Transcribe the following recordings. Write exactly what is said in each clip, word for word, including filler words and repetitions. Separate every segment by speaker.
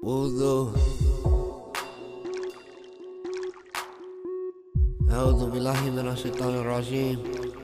Speaker 1: wudu. أعوذ بالله من الشيطان الرجيم.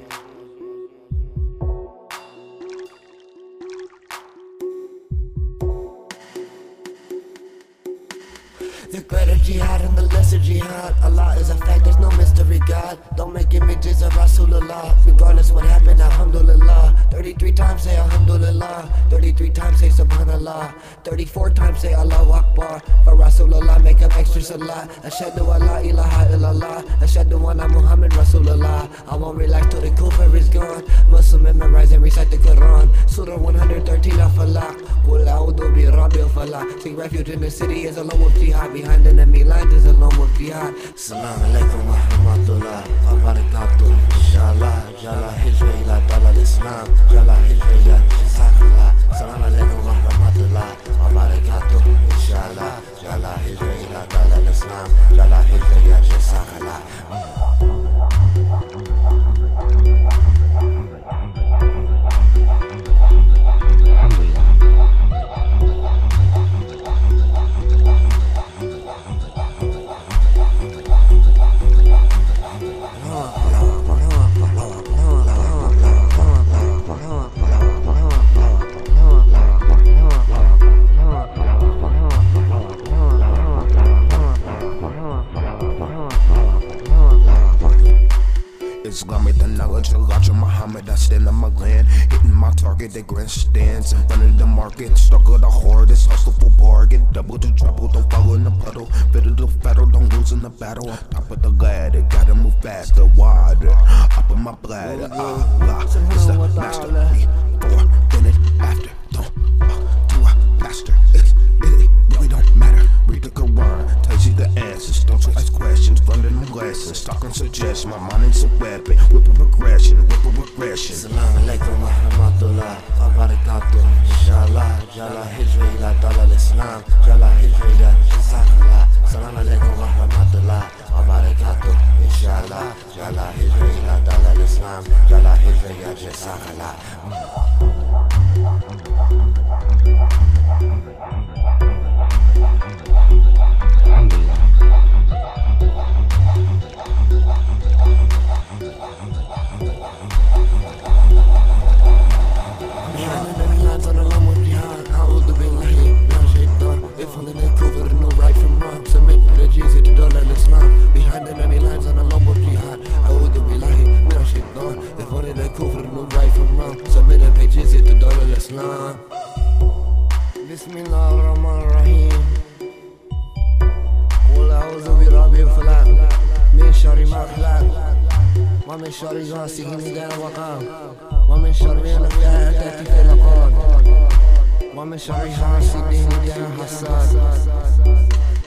Speaker 1: The greater jihad and the lesser jihad. Allah is a fact, there's no mystery God. Don't make images of Rasulullah. Regardless what happened, alhamdulillah. Thirty-three times say alhamdulillah. Thirty-three times say subhanallah. Thirty-four times say Allahu Akbar. For Rasulullah make up extra salah. Ashhadu an la ilaha illallah. Ashhadu anna Muhammad Rasulullah. I won't relax till the kufr is gone. Muslim memorize and recite the Quran. Surah one hundred thirteen al-Falaq. Qul a'udhu bi rabbil falaq. Seek refuge in the city is alone with jihad. Behind enemy lines is alone with jihad. Assalamu alaikum wa rahmatullah wa barakatuh. Inshallah, Jalla hijra ila dalal Islam. Jalla hijra ila jazakallah. Assalamu alaikum wa rahmatullah wa barakatuh. Inshallah, Jalla hijra ila dalal Islam. Jalla hijra ila jazakallah.
Speaker 2: Islamic, the knowledge, Elijah Muhammad. I stand on my land, hitting my target. They grandstands in front of the market. Struggle the hardest, hustle for bargain. Double to trouble, don't fall in the puddle. Bit of the battle, don't lose in the battle. Top of the ladder, gotta move faster, wider. Up in my bladder, Allah is the master. Before, then it, after. Don't fuck to a pastor. It's, it, really don't matter. Read the Quran, tells you the answers. Don't you ask questions, learn the new lessons. Talk on suggestion, my mind is a weapon. Whip a progression, whip a regression.
Speaker 1: Assalamu alaikum wa rahmatullah wa barakatuh. Inshallah, Jalla hijra ila dalal Islam. Jalla hijra ila jazakallah. Assalamu alaikum wa rahmatullah wa barakatuh. Inshallah, Jalla hijra ila dalal Islam. Jalla hijra ila jazakallah. Behind enemy lines on a long with jihad. A'udhu billahi mina shaitan. If one of the kufr no right from wrong. Submit and pay jizya to Dawla Islam. Bismillah ar-Rahman ar-Rahim. Qul a'udhu bi rabbil falaq. Min sharri ma khalaq. Wa min sharri ghasiqin idha waqab. Wa min sharri al-nafathati fil 'uqad. Wa min sharri hasidin idha hasad.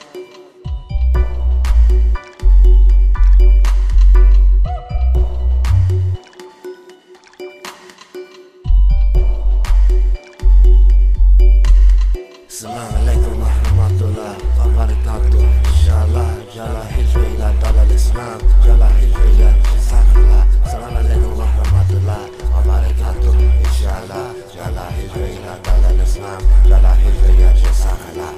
Speaker 1: Assalamu alaikum wa rahmatullah wa barakatuh. Inshallah, Jalla hijra ila dalal Islam. Jalla hijra ila jazakallah. Assalamu alaikum wa rahmatullah wa barakatuh. Inshallah, Jalla hijra ila dalal Islam. Jalla hijra ila jazakallah.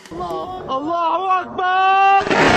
Speaker 3: Allahu Akbar!